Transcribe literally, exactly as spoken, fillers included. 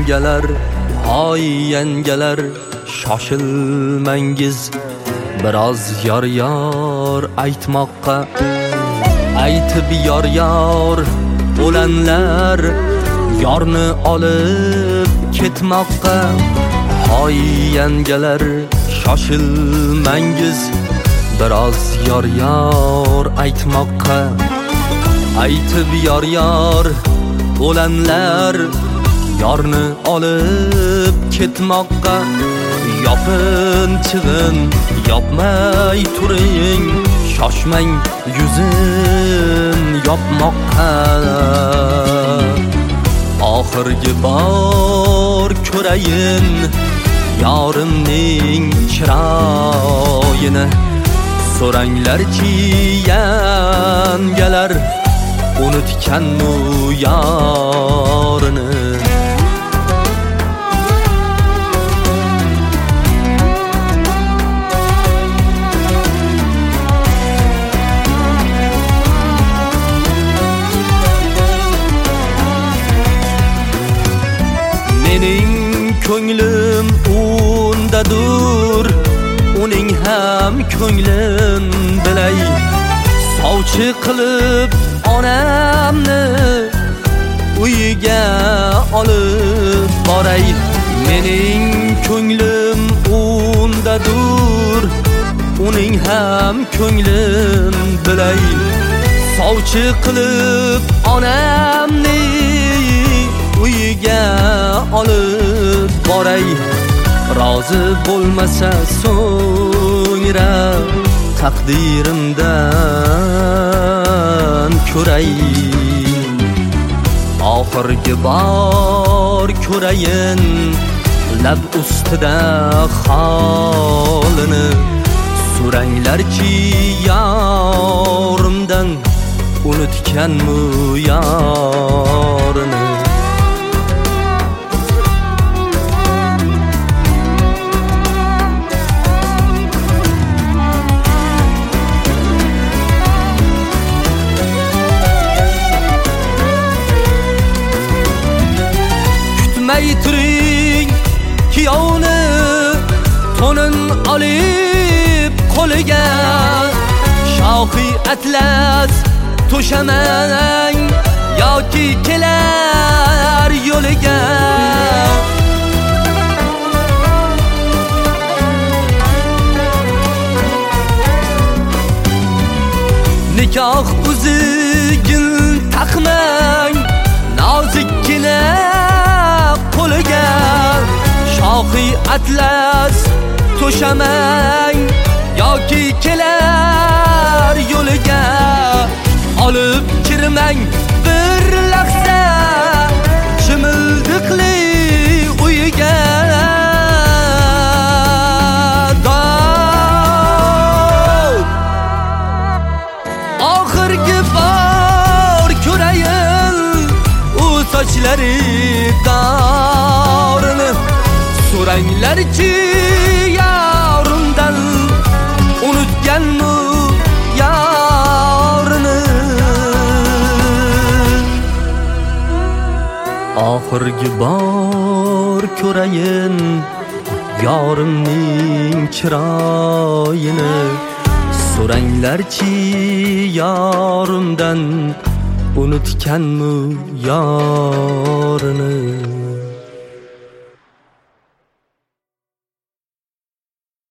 yengeler, hay yengeler, shoshilmangiz biroz yor yor aytmoqqa. Aytib yor yor o'lanlar yorni olib ketmoqqa. Hay yengeler, shoshilmangiz biroz yor yor aytmoqqa. Aytib yor yor o'lanlar yorni olib ketmoqqa. Yopin chig'in yopmay turing, shoshmang yuzin yopmoqqa. Oxirgi bor ko'rayin yorimning chiroyini. So'ranglarchi yangalar, unutganmi yorini. Mening ko'nglim undadur, uning ham ko'nglin bilay. Sovchi qilib onamni uyiga olib boray. Mening ko'nglim undadur, uning ham ko'nglin bilay. Sovchi qilib onamni uyiga olib boray. Rozi bo'lmasa so'ngra taqdirimdan ko'ray. Oxirgi bor ko'rayin lab ustida holini. So'ranglarchi yorimdan, unutganmi yorini. Kutmay turing kiyovni, to'nin olib qo'liga. Shohi atlas to'shamang yoki kelar yo'liga. Nikoh uzugin taqmang nozikkina qo'liga. Shohi atlas to'shamang yoki kelar yo'liga. Olib kirmang bir lahza chimildiqli uyiga. Oxirgi bor ko'rayin u sochlari dorini. So'ranglarchi yorimdan, unutganmi yorini. Oxirgi bor ko'rayin yorimning chiroyini. So'ranglarchi yorimdan, unutganmi yorini.